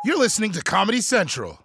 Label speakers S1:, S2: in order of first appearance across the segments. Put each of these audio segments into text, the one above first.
S1: You're listening to Comedy Central.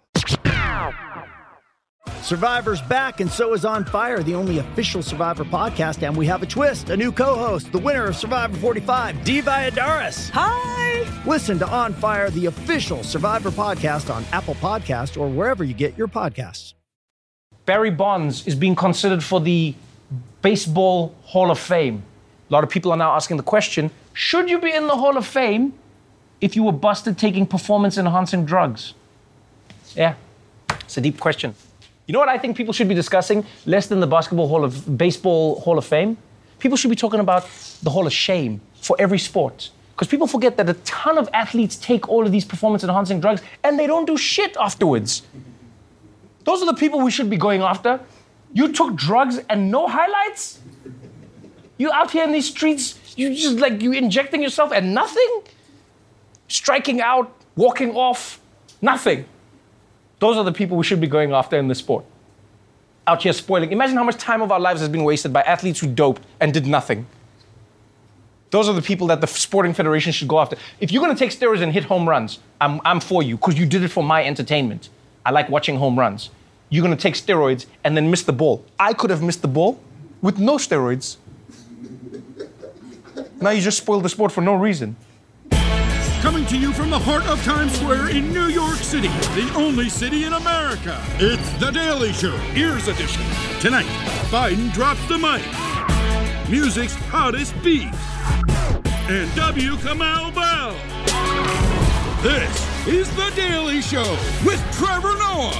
S2: Survivor's back, and so is On Fire, the only official Survivor podcast. And we have a twist, a new co-host, the winner of Survivor 45, Dee Valladares.
S3: Hi!
S2: Listen to On Fire, the official Survivor podcast on Apple Podcasts or wherever you get your podcasts.
S4: Barry Bonds is being considered for the Baseball Hall of Fame. A lot of people are now asking the question, should you be in the Hall of Fame if you were busted taking performance-enhancing drugs? Yeah, it's a deep question. You know what I think people should be discussing less than the Baseball Hall of Fame? People should be talking about the Hall of Shame for every sport. Because people forget that a ton of athletes take all of these performance-enhancing drugs and they don't do shit afterwards. Those are the people we should be going after. You took drugs and no highlights? You out here in these streets, you injecting yourself and nothing? Striking out, walking off, nothing. Those are the people we should be going after in this sport. Out here spoiling. Imagine how much time of our lives has been wasted by athletes who doped and did nothing. Those are the people that the sporting federation should go after. If you're going to take steroids and hit home runs, I'm for you, because you did it for my entertainment. I like watching home runs. You're going to take steroids and then miss the ball. I could have missed the ball with no steroids. Now you just spoiled the sport for no reason.
S5: Coming to you from the heart of Times Square in New York City, the only city in America. It's The Daily Show, Ears Edition. Tonight, Biden drops the mic. Music's hottest beats. And W. Kamau Bell. This is The Daily Show with Trevor Noah.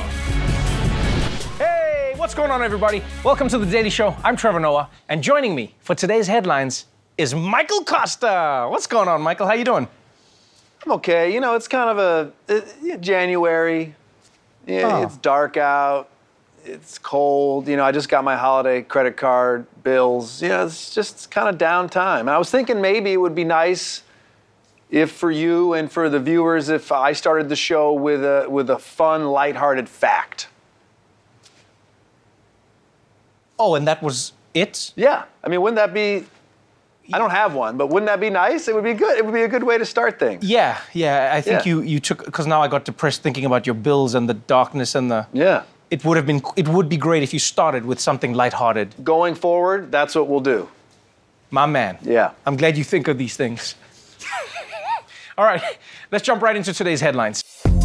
S4: Hey, what's going on, everybody? Welcome to The Daily Show. I'm Trevor Noah, and joining me for today's headlines is Michael Costa. What's going on, Michael? How you doing?
S6: I'm okay. You know, it's kind of January. Yeah, It's dark out. It's cold. You know, I just got my holiday credit card bills. You know, it's just kind of downtime. And I was thinking maybe it would be nice if for you and for the viewers if I started the show with a fun, lighthearted fact.
S4: Oh, and that was it?
S6: Yeah. I mean, wouldn't that be... I don't have one, but wouldn't that be nice? It would be good. It would be a good way to start things.
S4: Yeah. I think you took, because now I got depressed thinking about your bills and the darkness and the...
S6: Yeah.
S4: It would be great if you started with something lighthearted.
S6: Going forward, that's what we'll do.
S4: My man.
S6: Yeah.
S4: I'm glad you think of these things. All right, let's jump right into today's headlines.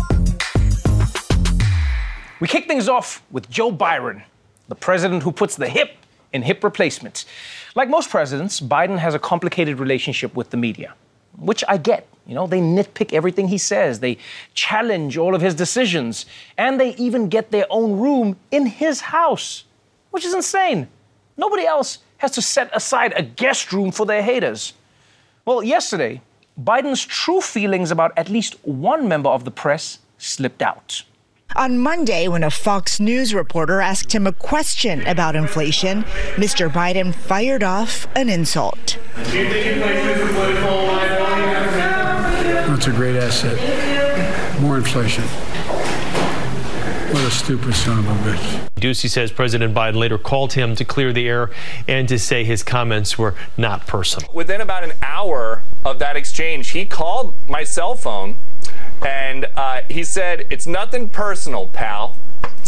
S4: We kick things off with Joe Byron, the president who puts the hip in hip replacement. Like most presidents, Biden has a complicated relationship with the media, which I get. You know, they nitpick everything he says. They challenge all of his decisions. And they even get their own room in his house, which is insane. Nobody else has to set aside a guest room for their haters. Well, yesterday, Biden's true feelings about at least one member of the press slipped out.
S3: On Monday, when a Fox News reporter asked him a question about inflation, Mr. Biden fired off an insult.
S7: Do you think inflation is a political liability?
S8: That's a great asset. More inflation. What a stupid son of a bitch.
S9: Ducey says President Biden later called him to clear the air and to say his comments were not personal.
S10: Within about an hour of that exchange, he called my cell phone and he said, "It's nothing personal, pal."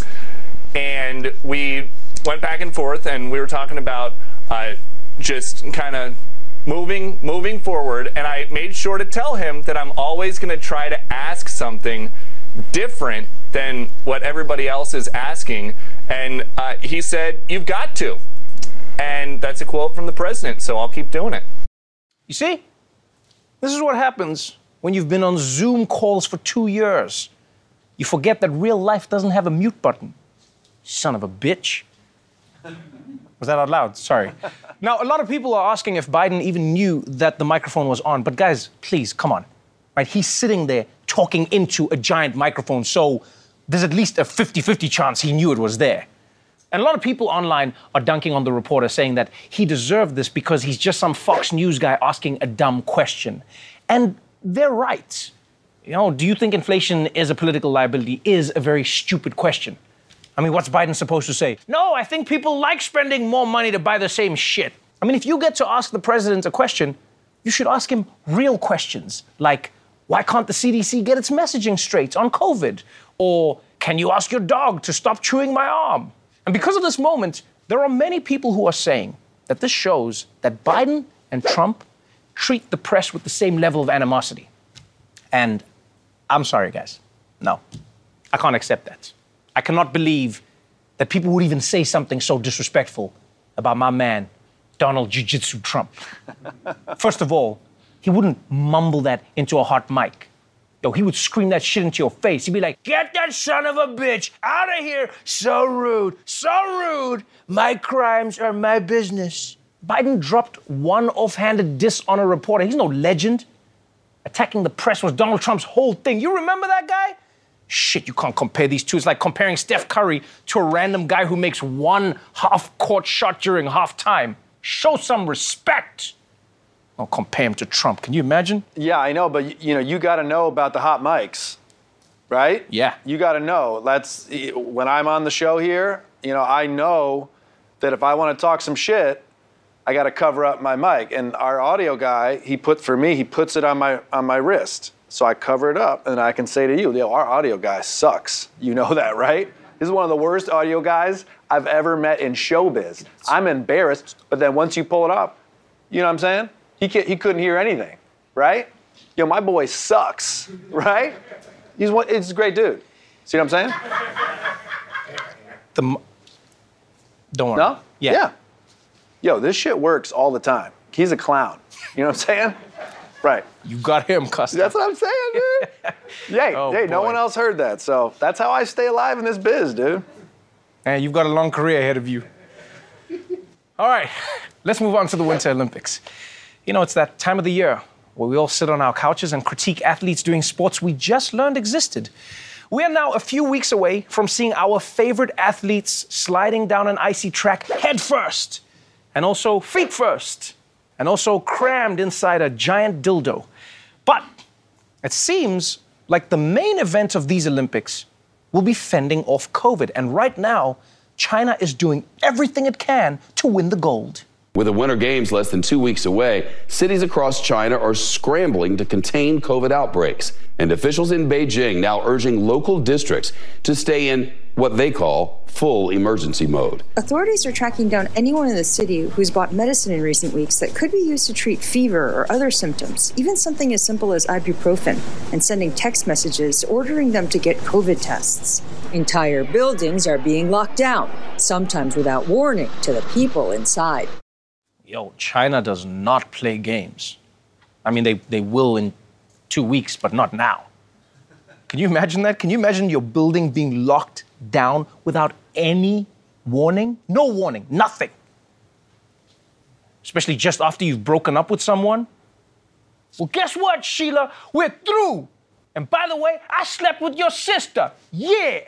S10: And we went back and forth and we were talking about just kind of moving forward. And I made sure to tell him that I'm always going to try to ask something different than what everybody else is asking. And he said, "You've got to." And that's a quote from the president, so I'll keep doing it.
S4: You see, this is what happens when you've been on Zoom calls for 2 years. You forget that real life doesn't have a mute button. Son of a bitch. Was that out loud? Sorry. Now, a lot of people are asking if Biden even knew that the microphone was on. But guys, please, come on. Right? He's sitting there talking into a giant microphone, so there's at least a 50-50 chance he knew it was there. And a lot of people online are dunking on the reporter, saying that he deserved this because he's just some Fox News guy asking a dumb question. And they're right. You know, do you think inflation is a political liability is a very stupid question. I mean, what's Biden supposed to say? No, I think people like spending more money to buy the same shit. I mean, if you get to ask the president a question, you should ask him real questions, like, Why can't the CDC get its messaging straight on COVID? Or can you ask your dog to stop chewing my arm? And because of this moment, there are many people who are saying that this shows that Biden and Trump treat the press with the same level of animosity. And I'm sorry, guys. No, I can't accept that. I cannot believe that people would even say something so disrespectful about my man, Donald Jiu-Jitsu Trump. First of all, he wouldn't mumble that into a hot mic. Yo, he would scream that shit into your face. He'd be like, get that son of a bitch out of here. So rude, so rude. My crimes are my business. Biden dropped one offhanded diss on a reporter. He's no legend. Attacking the press was Donald Trump's whole thing. You remember that guy? Shit, you can't compare these two. It's like comparing Steph Curry to a random guy who makes one half-court shot during halftime. Show some respect. Don't compare him to Trump. Can you imagine?
S6: Yeah, I know, but you got to know about the hot mics, right?
S4: Yeah.
S6: You got to know. When I'm on the show here, I know that if I want to talk some shit, I got to cover up my mic. And our audio guy, he puts it on my wrist. So I cover it up, and I can say to you, our audio guy sucks. You know that, right? This is one of the worst audio guys I've ever met in showbiz. I'm embarrassed, but then once you pull it up, you know what I'm saying? He couldn't hear anything, right? My boy sucks, right? He's a great dude. See what I'm saying?
S4: Don't worry.
S6: No?
S4: Yeah.
S6: Yo, this shit works all the time. He's a clown. You know what I'm saying? Right.
S4: You got him, Custer.
S6: That's what I'm saying, dude. Hey, no one else heard that. So that's how I stay alive in this biz, dude.
S4: And you've got a long career ahead of you. All right, let's move on to the Winter Olympics. It's that time of the year where we all sit on our couches and critique athletes doing sports we just learned existed. We are now a few weeks away from seeing our favorite athletes sliding down an icy track head first, and also feet first, and also crammed inside a giant dildo. But it seems like the main event of these Olympics will be fending off COVID. And right now, China is doing everything it can to win the gold.
S11: With the Winter Games less than 2 weeks away, cities across China are scrambling to contain COVID outbreaks. And officials in Beijing now urging local districts to stay in what they call full emergency mode.
S12: Authorities are tracking down anyone in the city who's bought medicine in recent weeks that could be used to treat fever or other symptoms, even something as simple as ibuprofen, and sending text messages ordering them to get COVID tests.
S13: Entire buildings are being locked down, sometimes without warning to the people inside.
S4: Yo, China does not play games. I mean, they will in 2 weeks, but not now. Can you imagine that? Can you imagine your building being locked down without any warning? No warning, nothing. Especially just after you've broken up with someone. Well, guess what, Sheila? We're through. And by the way, I slept with your sister. Yeah.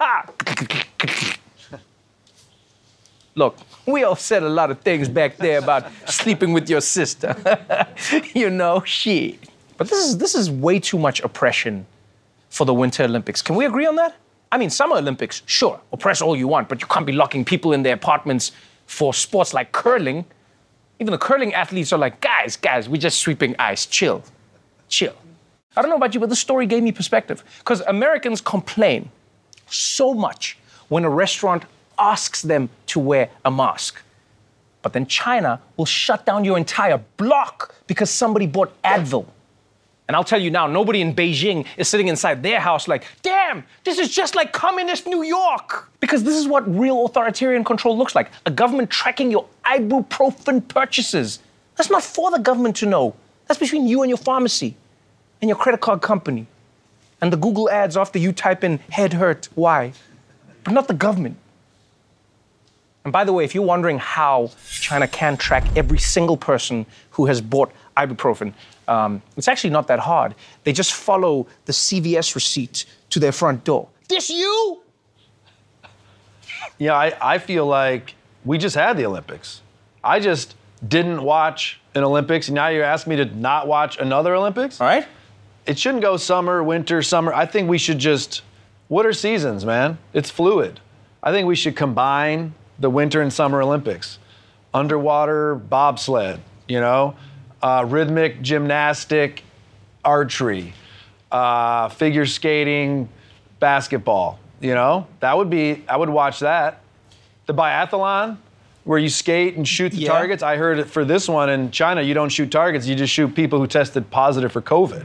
S4: Look, we all said a lot of things back there about sleeping with your sister. Shit. But this is way too much oppression for the Winter Olympics. Can we agree on that? I mean, Summer Olympics, sure, oppress all you want, but you can't be locking people in their apartments for sports like curling. Even the curling athletes are like, guys, we're just sweeping ice. Chill. I don't know about you, but this story gave me perspective. Because Americans complain so much when a restaurant asks them to wear a mask. But then China will shut down your entire block because somebody bought Advil. And I'll tell you now, nobody in Beijing is sitting inside their house like, damn, this is just like communist New York. Because this is what real authoritarian control looks like. A government tracking your ibuprofen purchases. That's not for the government to know. That's between you and your pharmacy and your credit card company and the Google ads after you type in head hurt, why? But not the government. And by the way, if you're wondering how China can track every single person who has bought ibuprofen, it's actually not that hard. They just follow the CVS receipt to their front door. This you?
S6: Yeah, I feel like we just had the Olympics. I just didn't watch an Olympics, and now you're asking me to not watch another Olympics?
S4: All right.
S6: It shouldn't go summer, winter, summer. I think we should just, what are seasons, man? It's fluid. I think we should combine the Winter and Summer Olympics. Underwater bobsled, rhythmic gymnastic, archery, figure skating, basketball. I would watch that. The biathlon, where you skate and shoot the targets. I heard it for this one in China, you don't shoot targets, you just shoot people who tested positive for COVID.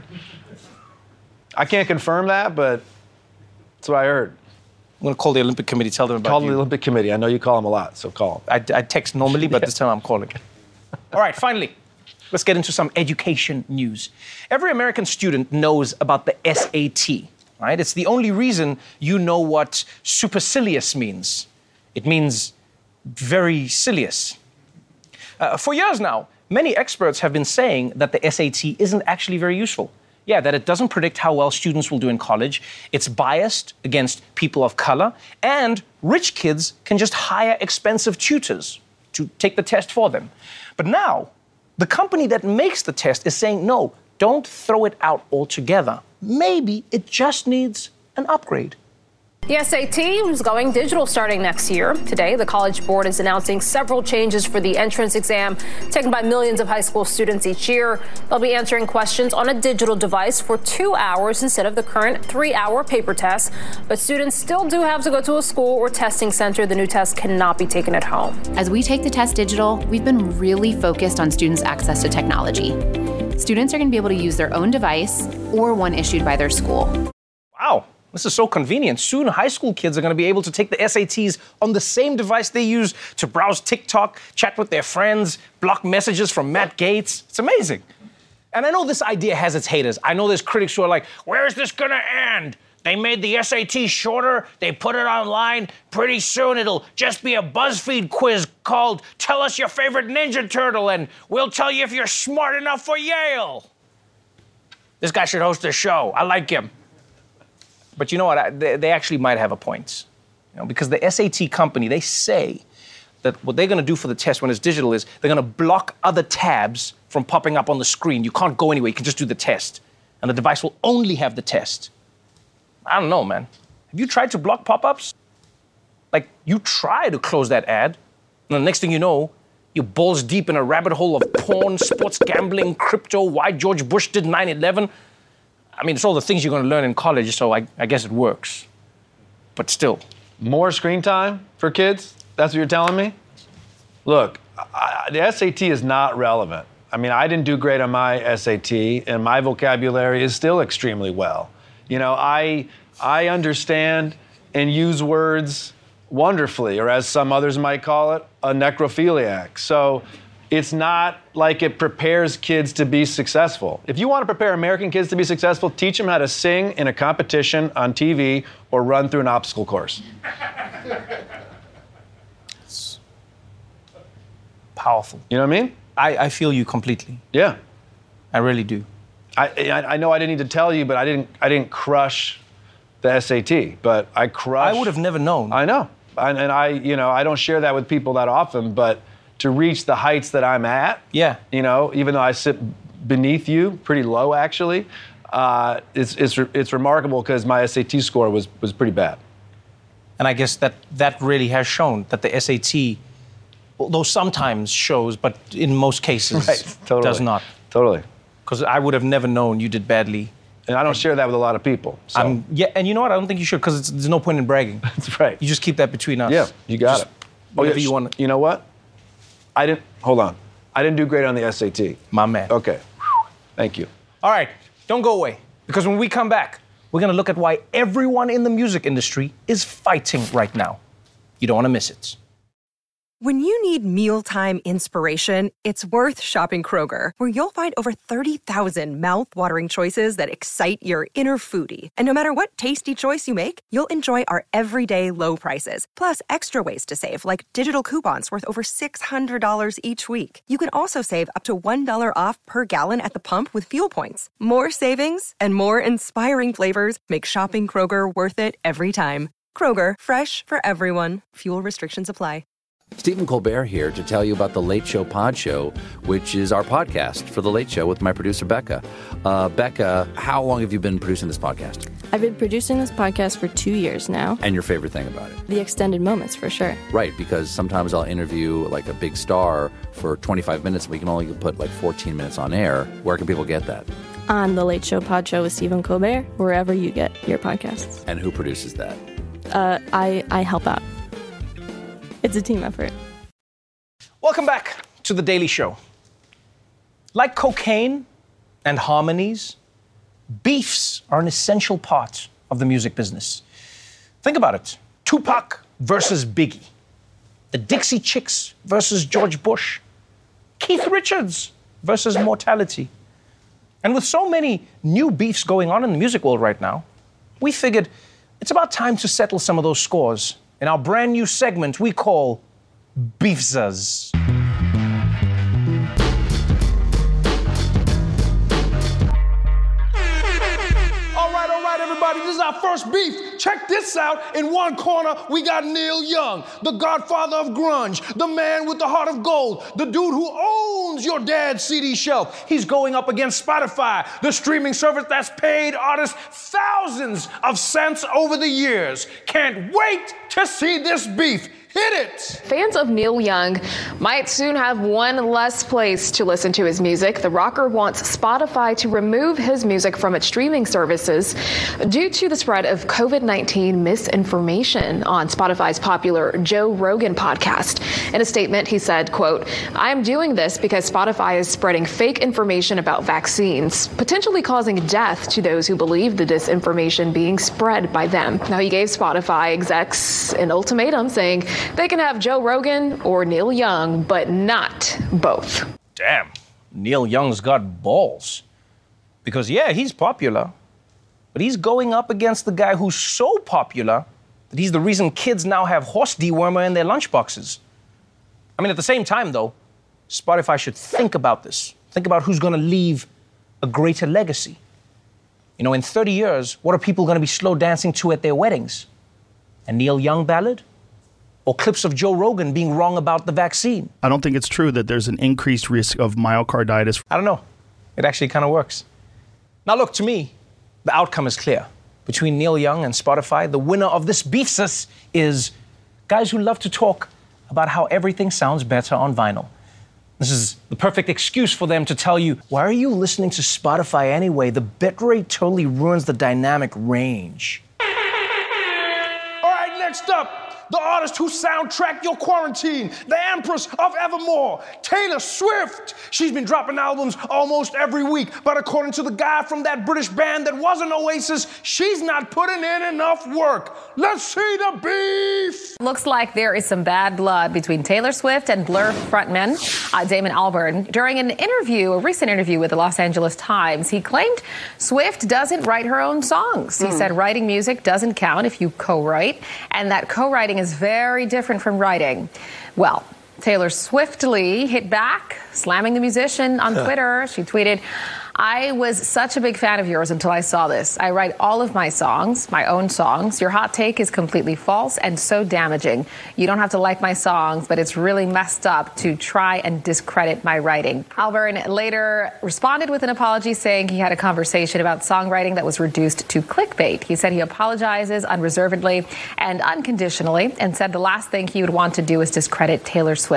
S6: I can't confirm that, but that's what I heard.
S4: I'm going to call the Olympic Committee, tell them about
S6: Call the Olympic Committee. I know you call them a lot, so call them.
S4: I text normally, but this time I'm calling. All right, finally, let's get into some education news. Every American student knows about the SAT, right? It's the only reason you know what supercilious means. It means very cilious. For years now, many experts have been saying that the SAT isn't actually very useful. Yeah, that it doesn't predict how well students will do in college. It's biased against people of color, and rich kids can just hire expensive tutors to take the test for them. But now, the company that makes the test is saying, no, don't throw it out altogether. Maybe it just needs an upgrade.
S14: The SAT is going digital starting next year. Today, the College Board is announcing several changes for the entrance exam taken by millions of high school students each year. They'll be answering questions on a digital device for 2 hours instead of the current 3-hour paper test. But students still do have to go to a school or testing center. The new test cannot be taken at home.
S15: As we take the test digital, we've been really focused on students' access to technology. Students are going to be able to use their own device or one issued by their school.
S4: Wow. This is so convenient. Soon, high school kids are going to be able to take the SATs on the same device they use to browse TikTok, chat with their friends, block messages from Matt Gaetz. It's amazing. And I know this idea has its haters. I know there's critics who are like, where is this going to end? They made the SAT shorter. They put it online. Pretty soon, it'll just be a BuzzFeed quiz called Tell Us Your Favorite Ninja Turtle, and we'll tell you if you're smart enough for Yale. This guy should host a show. I like him. But you know what? They actually might have a point. Because the SAT company, they say that what they're going to do for the test when it's digital is they're going to block other tabs from popping up on the screen. You can't go anywhere. You can just do the test. And the device will only have the test. I don't know, man. Have you tried to block pop-ups? Like, you try to close that ad, and the next thing you know, you're balls deep in a rabbit hole of porn, sports gambling, crypto, why George Bush did 9/11. I mean, it's all the things you're going to learn in college, so I guess it works. But still.
S6: More screen time for kids? That's what you're telling me? Look, the SAT is not relevant. I mean, I didn't do great on my SAT, and my vocabulary is still extremely well. I understand and use words wonderfully, or as some others might call it, a necrophiliac. So it's not like it prepares kids to be successful. If you want to prepare American kids to be successful, teach them how to sing in a competition on TV or run through an obstacle course.
S4: It's powerful.
S6: You know what I mean?
S4: I feel you completely.
S6: Yeah.
S4: I really do.
S6: I know I didn't need to tell you, but I didn't crush the SAT, but I crushed.
S4: I would have never known.
S6: I know. And I don't share that with people that often, but to reach the heights that I'm at, even though I sit beneath you, pretty low actually, it's remarkable because my SAT score was pretty bad.
S4: And I guess that really has shown that the SAT, although sometimes shows, but in most cases does not.
S6: Totally.
S4: Because I would have never known you did badly.
S6: And I don't share that with a lot of people. So.
S4: And you know what? I don't think you should, because there's no point in bragging.
S6: That's right.
S4: You just keep that between us.
S6: Yeah, you got it.
S4: Whatever you want.
S6: You know what? Hold on. I didn't do great on the SAT.
S4: My man.
S6: Okay. Thank you.
S4: All right, don't go away. Because when we come back, we're going to look at why everyone in the music industry is fighting right now. You don't want to miss it.
S16: When you need mealtime inspiration, it's worth shopping Kroger, where you'll find over 30,000 mouth-watering choices that excite your inner foodie. And no matter what tasty choice you make, you'll enjoy our everyday low prices, plus extra ways to save, like digital coupons worth over $600 each week. You can also save up to $1 off per gallon at the pump with fuel points. More savings and more inspiring flavors make shopping Kroger worth it every time. Kroger, fresh for everyone. Fuel restrictions apply.
S17: Stephen Colbert here to tell you about the Late Show Pod Show, which is our podcast for The Late Show with my producer, Becca. Becca, how long have you been producing this podcast?
S18: I've been producing this podcast for 2 years now.
S17: And your favorite thing about it?
S18: The extended moments, for sure.
S17: Right, because sometimes I'll interview like a big star for 25 minutes, and we can only put like 14 minutes on air. Where can people get that?
S18: On The Late Show Pod Show with Stephen Colbert, wherever you get your podcasts.
S17: And who produces that?
S18: I help out. It's a team effort.
S4: Welcome back to The Daily Show. Like cocaine and harmonies, beefs are an essential part of the music business. Think about it. Tupac versus Biggie. The Dixie Chicks versus George Bush. Keith Richards versus Mortality. And with so many new beefs going on in the music world right now, we figured it's about time to settle some of those scores in our brand new segment we call Beefzas.
S1: All right, everybody, this is our first beef. Check this out. In one corner, we got Neil Young, the godfather of grunge, the man with the heart of gold, the dude who owns your dad's CD shelf. He's going up against Spotify, the streaming service that's paid artists thousands of cents over the years. Can't wait to see this beef. Hit it!
S19: Fans of Neil Young might soon have one less place to listen to his music. The rocker wants Spotify to remove his music from its streaming services due to the spread of COVID-19 misinformation on Spotify's popular Joe Rogan podcast. In a statement, he said, quote, "I am doing this because Spotify is spreading fake information about vaccines, potentially causing death to those who believe the disinformation being spread by them." Now, he gave Spotify execs an ultimatum saying they can have Joe Rogan or Neil Young, but not both.
S4: Damn, Neil Young's got balls. Because, yeah, he's popular, but he's going up against the guy who's so popular that he's the reason kids now have horse dewormer in their lunchboxes. I mean, at the same time, though, Spotify should think about this. Think about who's going to leave a greater legacy. You know, in 30 years, what are people going to be slow dancing to at their weddings? A Neil Young ballad? Or clips of Joe Rogan being wrong about the vaccine?
S20: I don't think it's true that there's an increased risk of myocarditis.
S4: I don't know. It actually kind of works. Now, look, to me, the outcome is clear. Between Neil Young and Spotify, the winner of this beefsus is guys who love to talk about how everything sounds better on vinyl. This is the perfect excuse for them to tell you, why are you listening to Spotify anyway? The bitrate totally ruins the dynamic range.
S1: All right, next up. The artist who soundtracked your quarantine, the Empress of Evermore, Taylor Swift. She's been dropping albums almost every week, but according to the guy from that British band that wasn't Oasis, she's not putting in enough work. Let's see the beef.
S21: Looks like there is some bad blood between Taylor Swift and Blur frontman Damon Albarn. During an interview, a recent interview with the Los Angeles Times, he claimed Swift doesn't write her own songs. He said writing music doesn't count if you co-write, and that co-writing is very different from writing. Well, Taylor swiftly hit back, slamming the musician on Twitter. She tweeted, "I was such a big fan of yours until I saw this. I write all of my songs, my own songs. Your hot take is completely false and so damaging. You don't have to like my songs, but it's really messed up to try and discredit my writing." Albarn later responded with an apology, saying he had a conversation about songwriting that was reduced to clickbait. He said he apologizes unreservedly and unconditionally, and said the last thing he would want to do is discredit Taylor Swift.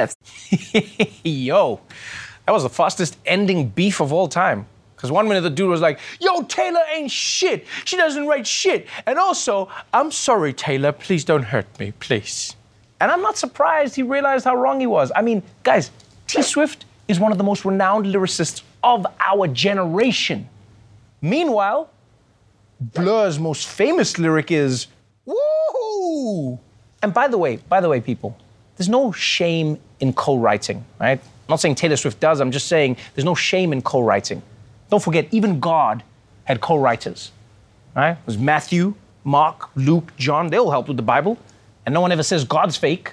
S4: Yo, that was the fastest ending beef of all time. Because one minute the dude was like, yo, Taylor ain't shit. She doesn't write shit. And also, I'm sorry, Taylor. Please don't hurt me, please. And I'm not surprised he realized how wrong he was. I mean, guys, T Swift is one of the most renowned lyricists of our generation. Meanwhile, Blur's most famous lyric is, woohoo! And by the way, people, there's no shame in co-writing, right? I'm not saying Taylor Swift does. I'm just saying there's no shame in co-writing. Don't forget, even God had co-writers, right? It was Matthew, Mark, Luke, John. They all helped with the Bible. And no one ever says God's fake.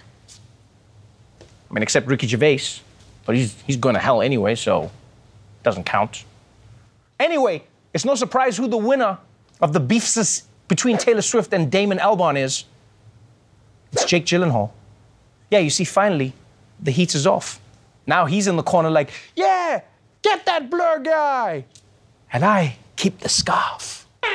S4: I mean, except Ricky Gervais. But he's going to hell anyway, so it doesn't count. Anyway, it's no surprise who the winner of the beefs between Taylor Swift and Damon Albarn is. It's Jake Gyllenhaal. Yeah, you see, finally, the heat is off. Now he's in the corner like, yeah, get that Blur guy. And I keep the scarf. All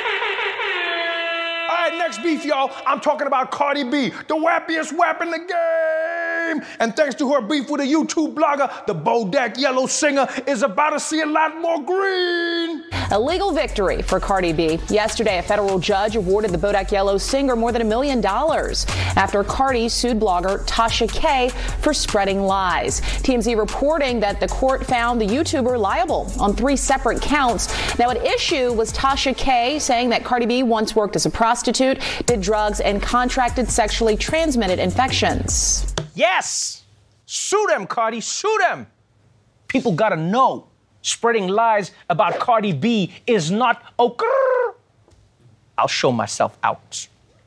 S4: right, next beef, y'all. I'm talking about Cardi B, the wappiest wap in the game.
S1: Fame. And thanks to her beef with a YouTube blogger, the Bodak Yellow singer is about to see a lot more green.
S2: A legal victory for Cardi B. Yesterday, a federal judge awarded the Bodak Yellow singer more than $1 million after Cardi sued blogger Tasha K for spreading lies. TMZ reporting that the court found the YouTuber liable on 3 separate counts. Now, at issue was Tasha K saying that Cardi B once worked as a prostitute, did drugs, and contracted sexually transmitted infections.
S4: Yes! Sue them, Cardi, sue them! People gotta know. Spreading lies about Cardi B is not okay. I'll show myself out.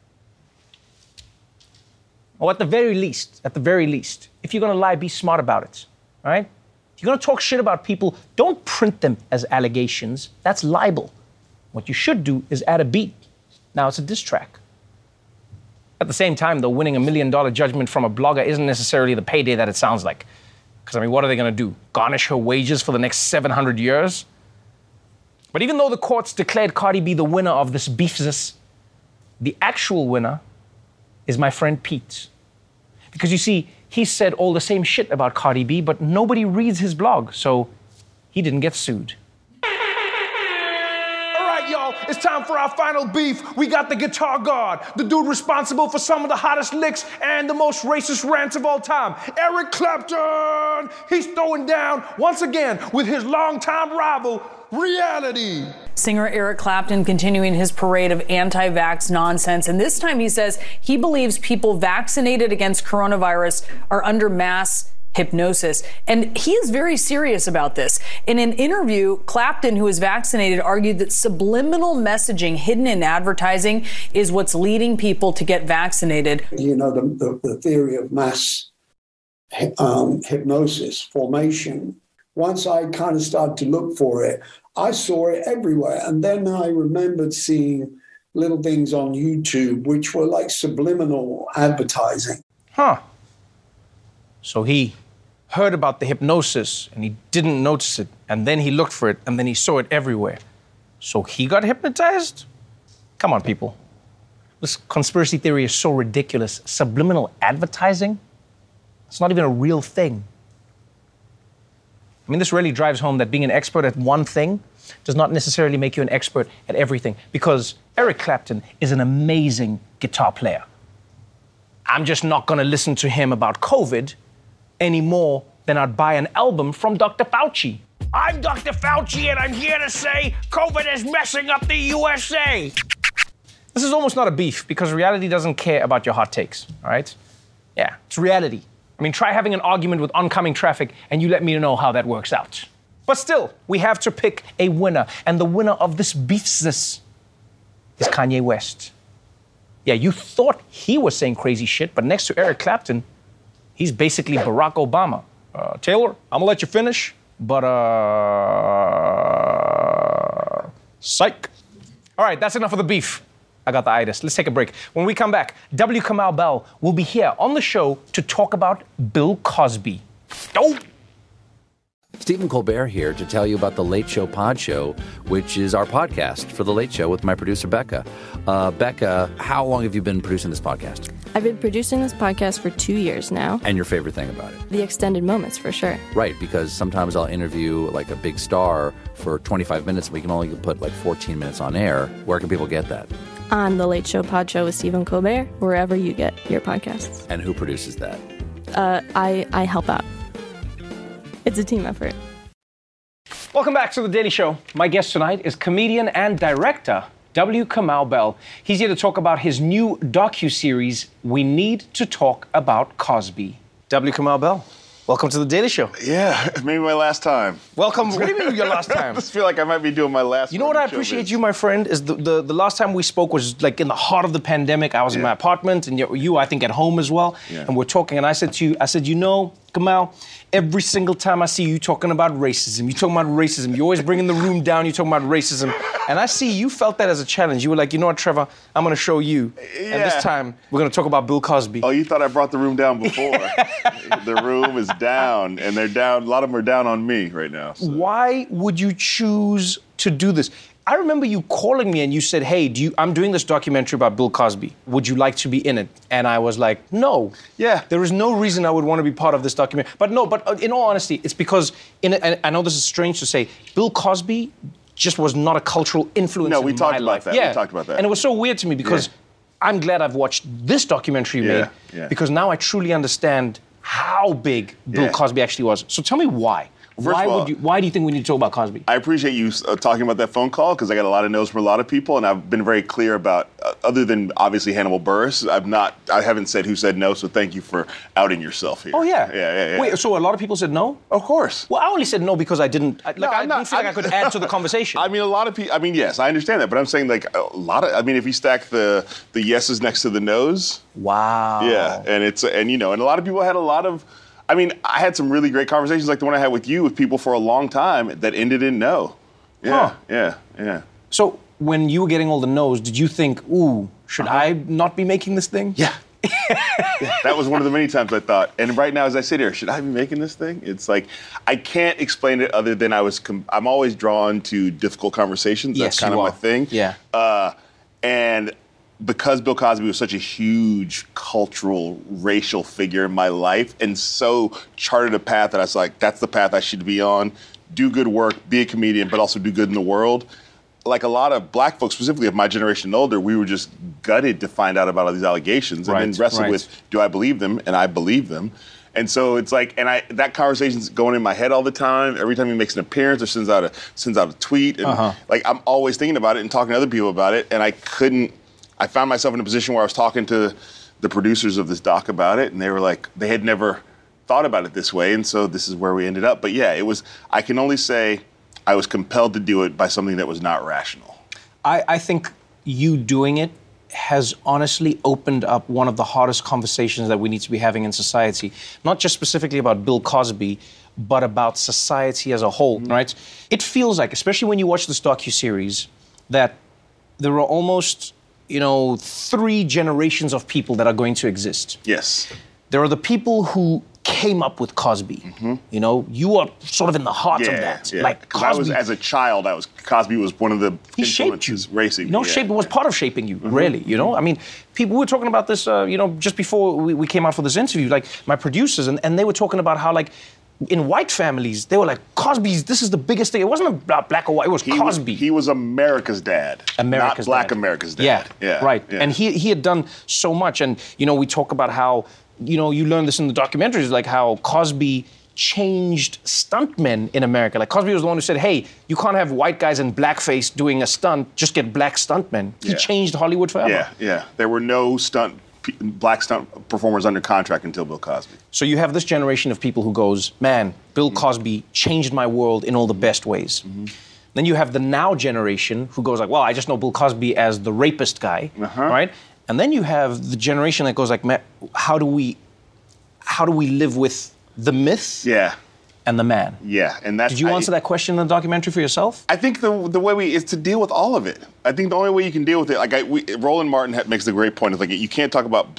S4: Or at the very least, if you're gonna lie, be smart about it, all right? If you're gonna talk shit about people, don't print them as allegations. That's libel. What you should do is add a beat. Now it's a diss track. At the same time, though, winning $1 million judgment from a blogger isn't necessarily the payday that it sounds like. Because, I mean, what are they going to do? Garnish her wages for the next 700 years? But even though the courts declared Cardi B the winner of this beefs, the actual winner is my friend Pete. Because, you see, he said all the same shit about Cardi B, but nobody reads his blog, so he didn't get sued.
S1: Y'all, it's time for our final beef. We got the guitar god, the dude responsible for some of the hottest licks and the most racist rants of all time, Eric Clapton. He's throwing down once again with his longtime rival, Reality.
S22: Singer Eric Clapton continuing his parade of anti-vax nonsense, and this time he says he believes people vaccinated against coronavirus are under mass hypnosis. And he is very serious about this. In an interview, Clapton, who is vaccinated, argued that subliminal messaging hidden in advertising is what's leading people to get vaccinated.
S23: You know, the theory of mass hypnosis formation. Once I kind of started to look for it, I saw it everywhere. And then I remembered seeing little things on YouTube, which were like subliminal advertising.
S4: Huh. So he heard about the hypnosis and he didn't notice it, and then he looked for it, and then he saw it everywhere. So he got hypnotized? Come on, people. This conspiracy theory is so ridiculous. Subliminal advertising? It's not even a real thing. I mean, this really drives home that being an expert at one thing does not necessarily make you an expert at everything, because Eric Clapton is an amazing guitar player. I'm just not going to listen to him about COVID any more than I'd buy an album from Dr. Fauci. I'm Dr. Fauci, and I'm here to say COVID is messing up the USA. This is almost not a beef, because Reality doesn't care about your hot takes, all right? Yeah, it's Reality. I mean, try having an argument with oncoming traffic, and you let me know how that works out. But still, we have to pick a winner, and the winner of this beefs is Kanye West. Yeah, you thought he was saying crazy shit, but next to Eric Clapton, he's basically Barack Obama. Taylor, I'm gonna let you finish, but psych. All right, that's enough of the beef. I got the itis. Let's take a break. When we come back, W. Kamau Bell will be here on the show to talk about Bill Cosby. Oh!
S17: Stephen Colbert here to tell you about the Late Show Pod Show, which is our podcast for the Late Show with my producer, Becca. Becca, how long have you been producing this podcast?
S18: I've been producing this podcast for 2 years now.
S17: And your favorite thing about it?
S18: The extended moments, for sure.
S17: Right, because sometimes I'll interview like a big star for 25 minutes, and we can only put like 14 minutes on air. Where can people get that?
S18: On the Late Show Pod Show with Stephen Colbert, wherever you get your podcasts.
S17: And who produces that?
S18: I help out. It's a team effort.
S4: Welcome back to The Daily Show. My guest tonight is comedian and director W. Kamau Bell. He's here to talk about his new docuseries, We Need to Talk About Cosby. W. Kamau Bell, welcome to The Daily Show.
S24: Yeah, maybe my last time.
S4: Welcome. What do you mean your last time?
S24: I just feel like I might be doing my last.
S4: You know what I appreciate you, my friend, is the last time we spoke was like in the heart of the pandemic. I was in my apartment, and you, I think, at home as well. Yeah. And we're talking, and I said to you, you know, Kamau, every single time I see you talking about racism, you're always bringing the room down, you're talking about racism. And I see you felt that as a challenge. You were like, you know what, Trevor, I'm going to show you. Yeah. And this time, we're going to talk about Bill Cosby.
S24: Oh, you thought I brought the room down before. The room is down, and they're down. A lot of them are down on me right now. So.
S4: Why would you choose to do this?
S1: I remember you calling me and you said, hey, I'm doing this documentary about Bill Cosby. Would you like to be in it? And I was like, no.
S24: Yeah.
S1: There is no reason I would want to be part of this documentary. But in all honesty, it's because, and I know this is strange to say, Bill Cosby just was not a cultural influence in my life.
S24: No, we talked about that.
S1: Yeah.
S24: We talked about that.
S1: And it was so weird to me because I'm glad I've watched this documentary you made because now I truly understand how big Bill Cosby actually was. So tell me why. Why do you think we need to talk about Cosby?
S24: I appreciate you talking about that phone call because I got a lot of no's from a lot of people, and I've been very clear about, other than obviously Hannibal Buress, I haven't said who said no, so thank you for outing yourself here.
S1: Oh, yeah.
S24: Yeah.
S1: Wait, so a lot of people said no?
S24: Of course.
S1: Well, I only said no because I didn't feel like I could add to the conversation.
S24: I mean, a lot of people, yes, I understand that, but I'm saying like a lot of, if you stack the yeses next to the no's.
S1: Wow.
S24: Yeah, and a lot of people had a lot of, I had some really great conversations like the one I had with you with people for a long time that ended in no. Yeah, yeah.
S1: So when you were getting all the no's, did you think, ooh, should I not be making this thing?
S24: Yeah. That was one of the many times I thought. And right now, as I sit here, should I be making this thing? It's like, I can't explain it other than I'm always drawn to difficult conversations. That's kind of my thing.
S1: Yeah.
S24: And because Bill Cosby was such a huge cultural, racial figure in my life and so charted a path that I was like, that's the path I should be on, do good work, be a comedian, but also do good in the world. Like a lot of black folks, specifically of my generation and older, we were just gutted to find out about all these allegations and then wrestled with, do I believe them? And I believe them. And so it's like, that conversation's going in my head all the time. Every time he makes an appearance or sends out a tweet. And I'm always thinking about it and talking to other people about it. And I found myself in a position where I was talking to the producers of this doc about it, and they were like, they had never thought about it this way, and so this is where we ended up. But yeah, I can only say I was compelled to do it by something that was not rational.
S1: I think you doing it has honestly opened up one of the hardest conversations that we need to be having in society, not just specifically about Bill Cosby, but about society as a whole, right? It feels like, especially when you watch this docuseries, that there are almost 3 generations of people that are going to exist.
S24: Yes.
S1: There are the people who came up with Cosby. You are sort of in the heart of that.
S24: Yeah.
S1: Like Cosby.
S24: As a child, Cosby was one of the
S1: influences
S24: racing.
S1: It was part of shaping you, really. People were talking about this, just before we came out for this interview, like my producers, and they were talking about how, like, in white families, they were like, this is the biggest thing. It wasn't about black or white, it was Cosby.
S24: He was America's dad. Not black America's dad.
S1: Yeah, right. Yeah. And he had done so much. And, we talk about how, you learn this in the documentaries, like how Cosby changed stuntmen in America. Like Cosby was the one who said, hey, you can't have white guys in blackface doing a stunt, just get black stuntmen. He changed Hollywood forever.
S24: Yeah. There were no black stunt performers under contract until Bill Cosby.
S1: So you have this generation of people who goes, man, Bill Cosby changed my world in all the best ways. Then you have the now generation who goes like, well, I just know Bill Cosby as the rapist guy, right? And then you have the generation that goes like, man, how do we live with the myth and the man?
S24: Yeah, and that's.
S1: Did you answer that question in the documentary for yourself?
S24: I think the way is to deal with all of it. I think the only way you can deal with it, Roland Martin makes the great point of like you can't talk about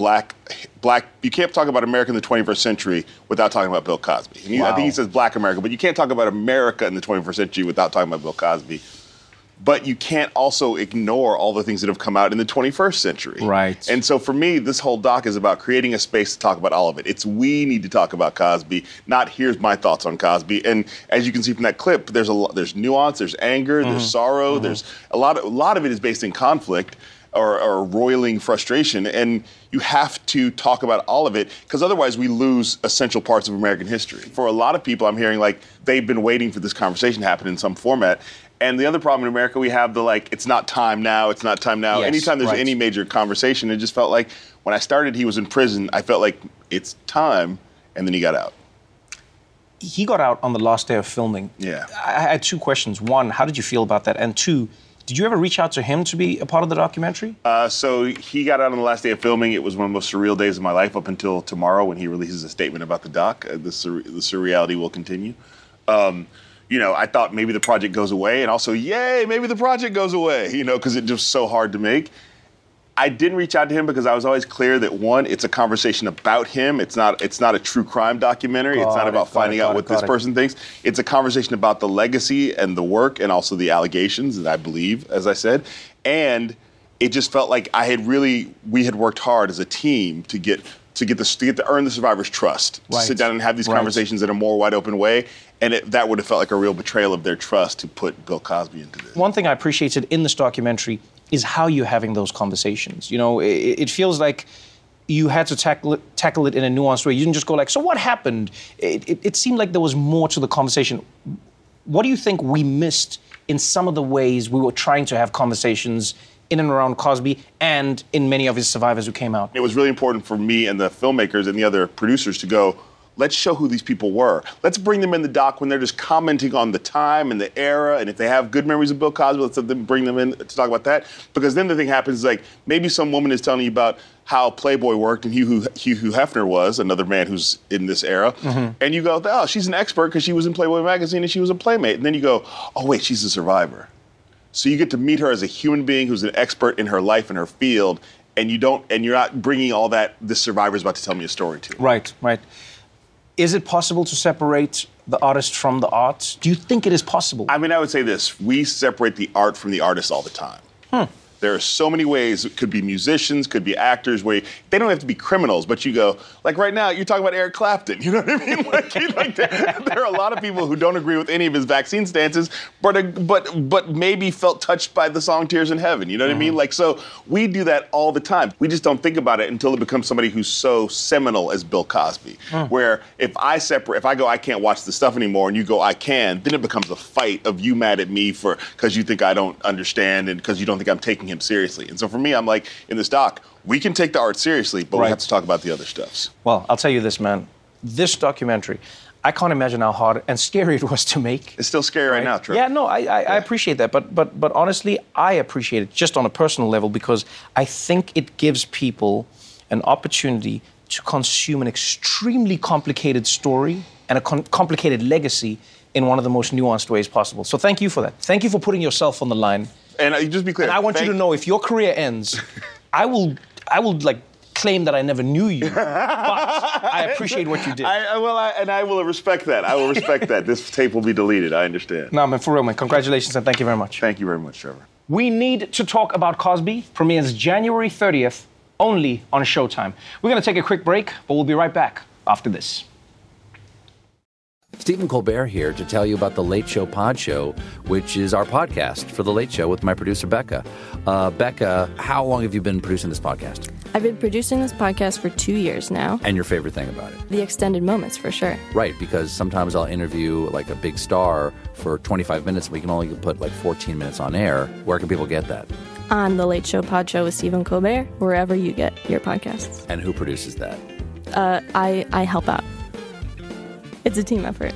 S24: you can't talk about America in the 21st century without talking about Bill Cosby. I think he says Black America, but you can't talk about America in the 21st century without talking about Bill Cosby. But you can't also ignore all the things that have come out in the 21st century.
S1: Right.
S24: And so for me, this whole doc is about creating a space to talk about all of it. We need to talk about Cosby, not here's my thoughts on Cosby. And as you can see from that clip, there's nuance, there's anger, there's sorrow, there's a lot of it is based in conflict or roiling frustration. And you have to talk about all of it because otherwise we lose essential parts of American history. For a lot of people, I'm hearing like they've been waiting for this conversation to happen in some format. And the other problem in America, we have it's not time now, it's not time now.
S1: Yes,
S24: anytime there's any major conversation, it just felt like when I started, he was in prison, I felt like it's time, and then he got out.
S1: He got out on the last day of filming.
S24: Yeah.
S1: I had 2 questions. 1, how did you feel about that? And 2, did you ever reach out to him to be a part of the documentary?
S24: So he got out on the last day of filming. It was one of the most surreal days of my life up until tomorrow when he releases a statement about the doc. The surreality will continue. I thought maybe the project goes away, and also, yay, maybe the project goes away, because it's just so hard to make. I didn't reach out to him because I was always clear that, one, it's a conversation about him. It's not a true crime documentary. It's not about finding out what this person thinks. It's a conversation about the legacy and the work and also the allegations that I believe, as I said. And it just felt like we had worked hard as a team to earn the survivors' trust, to sit down and have these conversations in a more wide open way. And that would have felt like a real betrayal of their trust to put Bill Cosby into this.
S4: One thing I appreciated in this documentary is how you're having those conversations. You know, it feels like you had to tackle it in a nuanced way. You didn't just go like, so what happened? It seemed like there was more to the conversation. What do you think we missed in some of the ways we were trying to have conversations in and around Cosby and in many of his survivors who came out?
S24: It was really important for me and the filmmakers and the other producers to go, let's show who these people were. Let's bring them in the doc when they're just commenting on the time and the era, and if they have good memories of Bill Cosby, let's bring them in to talk about that. Because then the thing happens is like, maybe some woman is telling you about how Playboy worked and Hugh Hefner was, another man who's in this era, and you go, oh, she's an expert because she was in Playboy magazine and she was a playmate. And then you go, oh wait, she's a survivor. So you get to meet her as a human being who's an expert in her life and her field, and you're not bringing all that this survivor's about to tell me a story to.
S4: Right. Is it possible to separate the artist from the art? Do you think it is possible?
S24: I mean, I would say this. We separate the art from the artist all the time. There are so many ways. It could be musicians, could be actors, where they don't have to be criminals, but you go, like right now, you're talking about Eric Clapton. You know what I mean? There are a lot of people who don't agree with any of his vaccine stances, but maybe felt touched by the song Tears in Heaven. You know what I mean? Like, so we do that all the time. We just don't think about it until it becomes somebody who's so seminal as Bill Cosby. Where if I go, I can't watch this stuff anymore, and you go, I can, then it becomes a fight of you mad at me because you think I don't understand and because you don't think I'm taking him seriously. And so for me, I'm like, in this doc, we can take the art seriously, but we have to talk about the other stuffs.
S4: Well, I'll tell you this, man. This documentary, I can't imagine how hard and scary it was to make.
S24: It's still scary right now, Trevor.
S4: Yeah, no, I appreciate that. But honestly, I appreciate it just on a personal level because I think it gives people an opportunity to consume an extremely complicated story and a complicated legacy in one of the most nuanced ways possible. So thank you for that. Thank you for putting yourself on the line.
S24: And just be clear.
S4: And I want you to know, if your career ends, I will like claim that I never knew you. But I appreciate what you did.
S24: I will respect that. I will respect that. This tape will be deleted. I understand.
S4: No, man, for real, man. Congratulations and thank you very much.
S24: Thank you very much, Trevor.
S4: We Need to Talk About Cosby premieres January 30th, only on Showtime. We're going to take a quick break, but we'll be right back after this.
S17: Stephen Colbert here to tell you about The Late Show Pod Show, which is our podcast for The Late Show with my producer, Becca. Becca, how long have you been producing this podcast?
S18: I've been producing this podcast for 2 years now.
S17: And your favorite thing about it?
S18: The extended moments, for sure.
S17: Right, because sometimes I'll interview like a big star for 25 minutes, and we can only put like 14 minutes on air. Where can people get that?
S18: On The Late Show Pod Show with Stephen Colbert, wherever you get your podcasts.
S17: And who produces that?
S18: I help out. It's a team effort.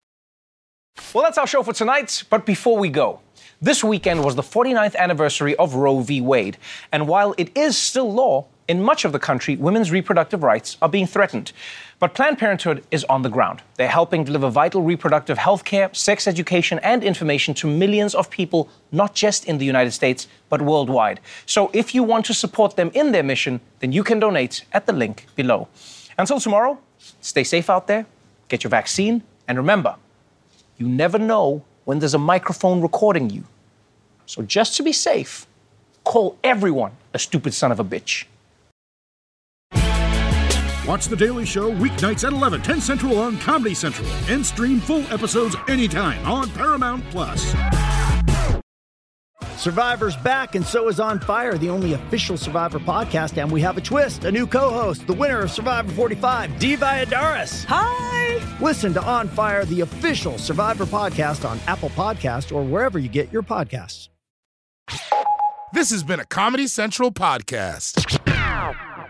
S4: Well, that's our show for tonight. But before we go, this weekend was the 49th anniversary of Roe v. Wade. And while it is still law, in much of the country, women's reproductive rights are being threatened. But Planned Parenthood is on the ground. They're helping deliver vital reproductive health care, sex education, and information to millions of people, not just in the United States, but worldwide. So if you want to support them in their mission, then you can donate at the link below. Until tomorrow, stay safe out there. Get your vaccine, and remember, you never know when there's a microphone recording you. So just to be safe, call everyone a stupid son of a bitch.
S3: Watch The Daily Show weeknights at 11, 10 Central on Comedy Central, and stream full episodes anytime on Paramount+.
S5: Survivor's back, and so is On Fire, the only official Survivor podcast, and we have a twist, a new co-host, the winner of Survivor 45, Dee Valladares. Hi! Listen to On Fire, the official Survivor podcast on Apple Podcasts or wherever you get your podcasts.
S3: This has been a Comedy Central podcast.